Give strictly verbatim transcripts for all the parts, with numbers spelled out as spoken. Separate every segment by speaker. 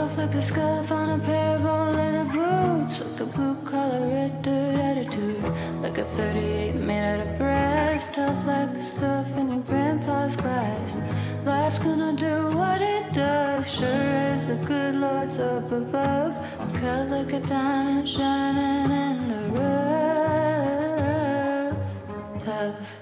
Speaker 1: Tough like the scuff on a pair of old leather boots, like the blue collar red dirt attitude, like a thirty-eight made out of brass. Tough like the stuff in your grandpa's glass. Life's gonna do what it does, sure as the good Lord's up above. I'm cut like a diamond shining in the rough. Tough.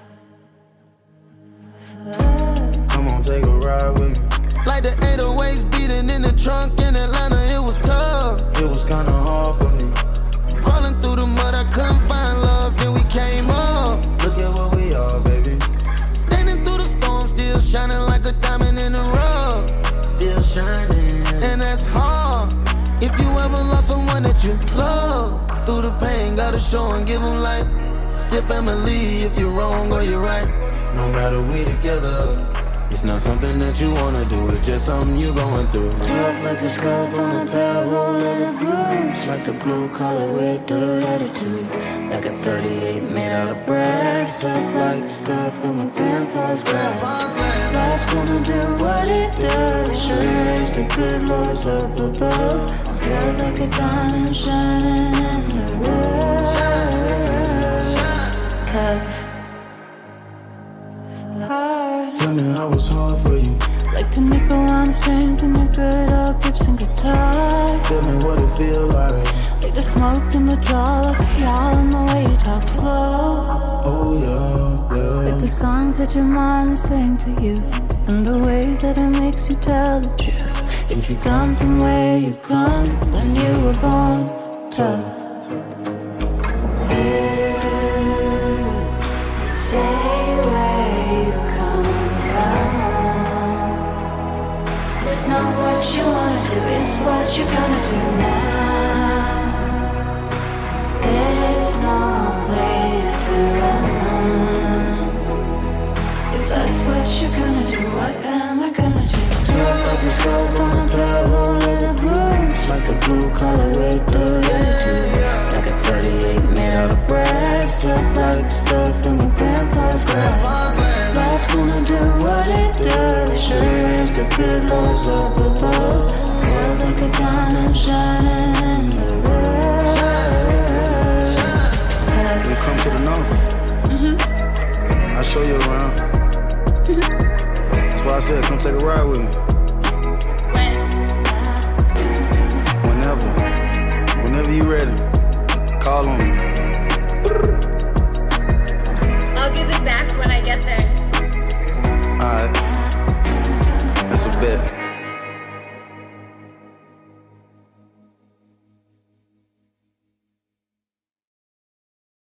Speaker 1: Tough.
Speaker 2: Come on, take a ride with me. Like the eight oh eights beating in the trunk in Atlanta, it was tough. It was kinda hard for me. Crawling through the mud, I couldn't find love, then we came up. Look at what we are, baby. Standing through the storm, still shining like a diamond in the rough. Still shining, and that's hard. If you ever lost someone that you love, through the pain, gotta show and give them light. Still family if you're wrong or you're right. No matter we together. It's not something that you wanna do, it's just something you're going through. Tough like the scuff on a pair of old leather boots, like the blue collar red dirt attitude, like a thirty-eight made out of brass. Tough like the stuff in my grandpa's glass. Life's gonna do what it does, sure as the good Lord's up above. Clear like a diamond shining in the rough.
Speaker 1: Tough.
Speaker 2: Tell me how it's hard for you.
Speaker 1: Like the nickel on the strings in your good old Gibson guitar.
Speaker 2: Tell me what it feel like.
Speaker 1: Like the smoke in the jaw of y'all and the way you talk slow.
Speaker 2: Oh yeah, yeah.
Speaker 1: Like the songs that your mama sang to you, and the way that it makes you tell the truth. If you come from where you come, then you were born tough. You say where you come from. It's not what you wanna do, it's what you're gonna do now. There's no place to run. If that's what you're gonna do, what am I gonna do?
Speaker 2: Tough like the scuff on a pair of old leather boots, like the blue collar red dirt attitude, like a thirty-eight made out of brass. Tough like the stuff in my grandpa's glass. Life's gonna do what it does, sure as the good Lord's up above. Feel like a diamond shining in the rough. We come to the north.
Speaker 1: Mm-hmm.
Speaker 2: I'll show you around. That's why I said, come take a ride with me.
Speaker 1: When?
Speaker 2: Whenever. Whenever you ready. Call on me.
Speaker 1: I'll give it back when I get there.